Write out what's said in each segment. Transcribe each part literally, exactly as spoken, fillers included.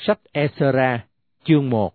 Sách Ê-sơ-ra, chương một.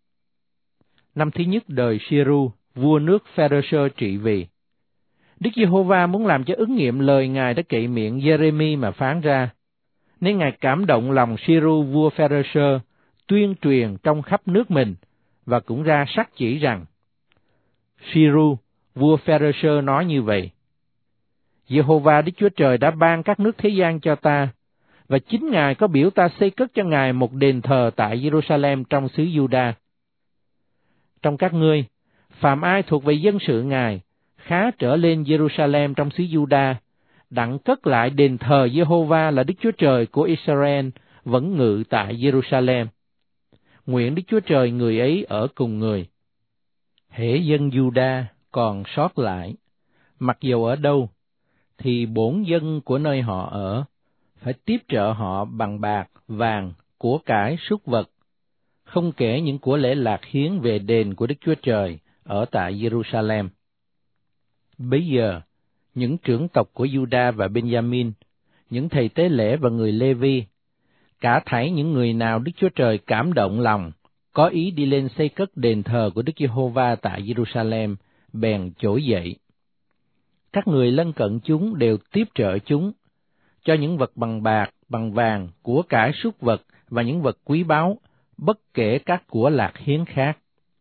Năm thứ nhất đời Si-ru, vua nước Phê-rơ-sơ trị vì. Đức Giê-hô-va muốn làm cho ứng nghiệm lời Ngài đã cậy miệng Giê-rê-mi mà phán ra, nên Ngài cảm động lòng Si-ru vua Phê-rơ-sơ, tuyên truyền trong khắp nước mình, và cũng ra sắc chỉ rằng, Si-ru vua Phê-rơ-sơ nói như vậy: Giê-hô-va Đức Chúa Trời đã ban các nước thế gian cho ta, và chính Ngài có biểu ta xây cất cho Ngài một đền thờ tại Giê-ru-sa-lem trong xứ Giu-đa. Trong các ngươi, phàm ai thuộc về dân sự Ngài, khá trở lên Giê-ru-sa-lem trong xứ Giu-đa, đặng cất lại đền thờ Giê-hô-va là Đức Chúa Trời của Israel vẫn ngự tại Giê-ru-sa-lem. Nguyện Đức Chúa Trời người ấy ở cùng người. Hễ dân Giu-đa còn sót lại, mặc dầu ở đâu, thì bổn dân của nơi họ ở phải tiếp trợ họ bằng bạc, vàng, của cải, súc vật, không kể những của lễ lạc hiến về đền của Đức Chúa Trời ở tại Giê-ru-sa-lem. Bấy giờ, những trưởng tộc của Giu-đa và Ben-gia-min, những thầy tế lễ và người Lê-vi, cả thảy những người nào Đức Chúa Trời cảm động lòng, có ý đi lên xây cất đền thờ của Đức Giê-hô-va tại Giê-ru-sa-lem, bèn trỗi dậy. Các người lân cận chúng đều tiếp trợ chúng, cho những vật bằng bạc, bằng vàng, của cải súc vật và những vật quý báu, bất kể các của lạc hiến khác.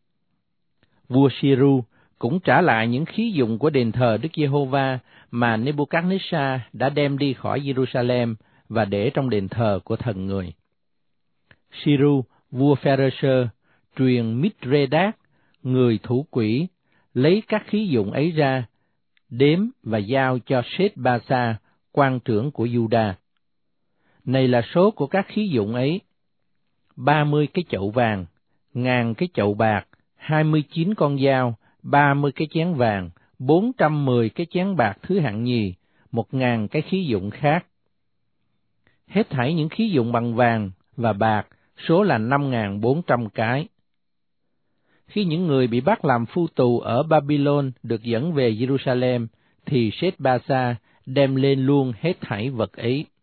Vua Si-ru cũng trả lại những khí dụng của đền thờ Đức Giê-hô-va mà Nê-bu-cát-nê-sa đã đem đi khỏi Giê-ru-sa-lem và để trong đền thờ của thần người. Si-ru, vua Phê-rơ-sơ, truyền Mít-rê-đát, người thủ quỹ, lấy các khí dụng ấy ra, đếm và giao cho Sết-ba-sa, quan trưởng của Giu-đa. Này là số của các khí dụng ấy: ba mươi cái chậu vàng, ngàn cái chậu bạc, hai mươi chín con dao, ba mươi cái chén vàng, bốn trăm mười cái chén bạc thứ hạng nhì, một ngàn cái khí dụng khác. Hết thảy những khí dụng bằng vàng và bạc, số là năm ngàn bốn trăm cái. Khi những người bị bắt làm phu tù ở Babylon được dẫn về Giê-ru-sa-lem, thì Sết-ba-sa đem lên luôn hết thảy vật ấy.